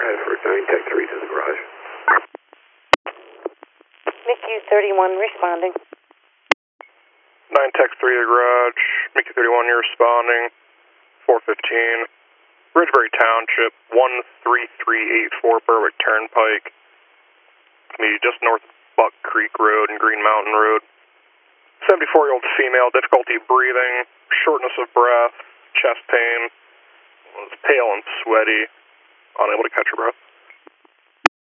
for 9 Tech 3 to the garage. MICU 31 responding. 9 Tech 3 to the garage. MICU 31, you're responding. 415. Ridgebury Township, 13384 Berwick Turnpike. Meet just north of Buck Creek Road and Green Mountain Road. 74-year-old female, difficulty breathing, shortness of breath, chest pain, was pale and sweaty, unable to catch her breath.